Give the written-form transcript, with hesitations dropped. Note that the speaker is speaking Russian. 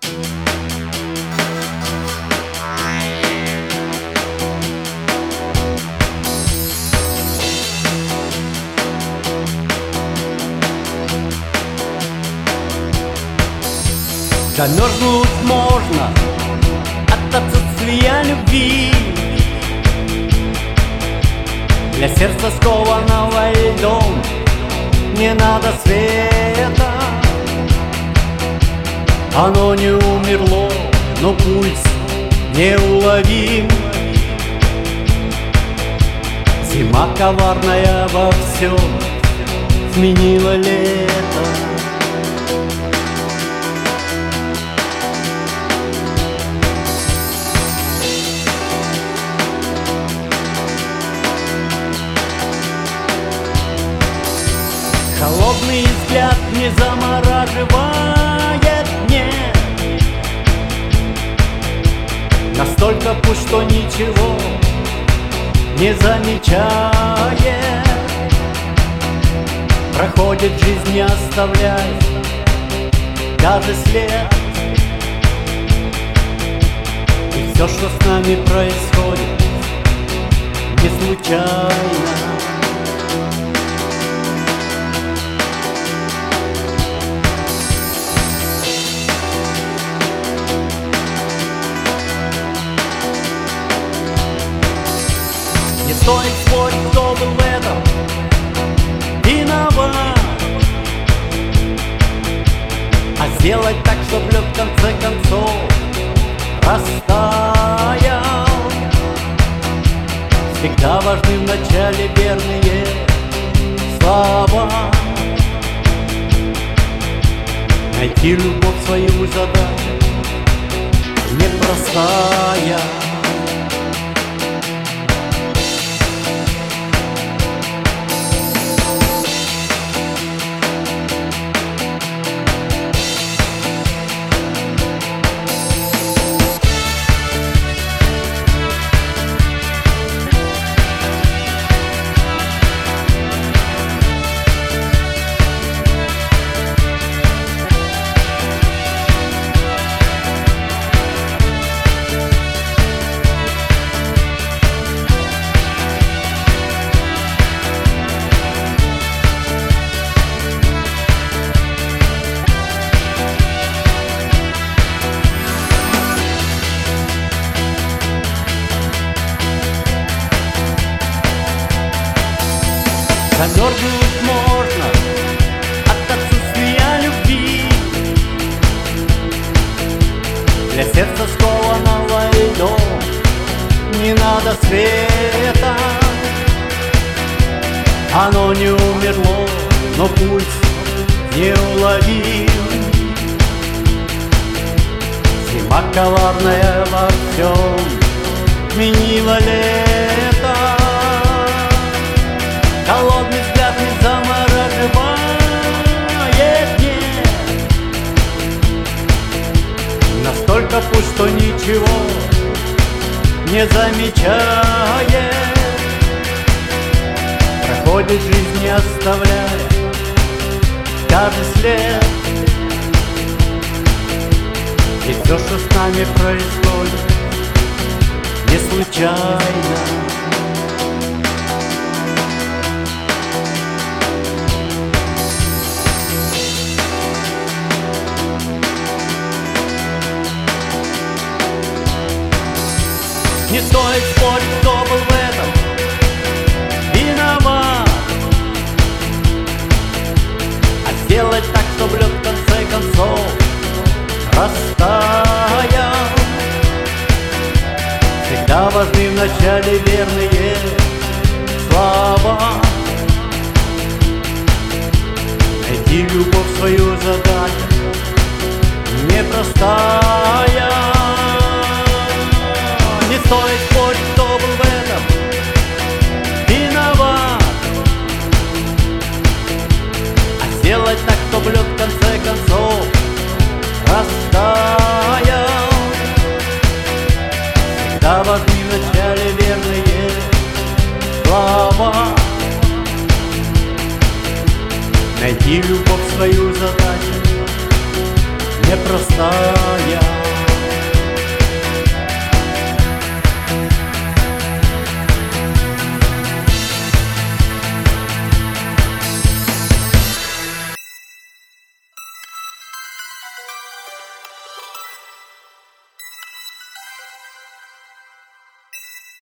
Замерзнуть можно от отсутствия любви. Для сердца скованного льдом не надо света. Оно не умерло, но пульс неуловим. Зима коварная во всем сменила лето. Холодный взгляд не замораживает, нет. Настолько пусть, что ничего не замечает. Проходит жизнь, не оставляя даже след. И все, что с нами происходит, не случайно. Не стоит спорить, кто был в этом виноват, а сделать так, чтоб лед в конце концов растаял. Всегда важны в начале верные слова. Найти любовь свою задача непростая. Замерзнуть можно от отсутствия любви. Для сердца скованного льдом не надо света. Оно не умерло, но пульс неуловим. Зима коварная во всем сменила лето. Холодный взгляд не замораживает, нет. Настолько пусть, что ничего не замечает. Проходит жизнь, не оставляя даже след. И все, что с нами происходит, не случайно. Не стоит спорить, кто был в этом виноват, а сделать так, чтобы лед в конце концов растаял. Всегда важны в начале верные слова. Найти любовь свою задача непростая. Не стоит спорить, кто был в этом виноват, а сделать так, чтоб лед в конце концов растаял. Всегда важны в начале верные слова. Найти любовь свою задачу непростая.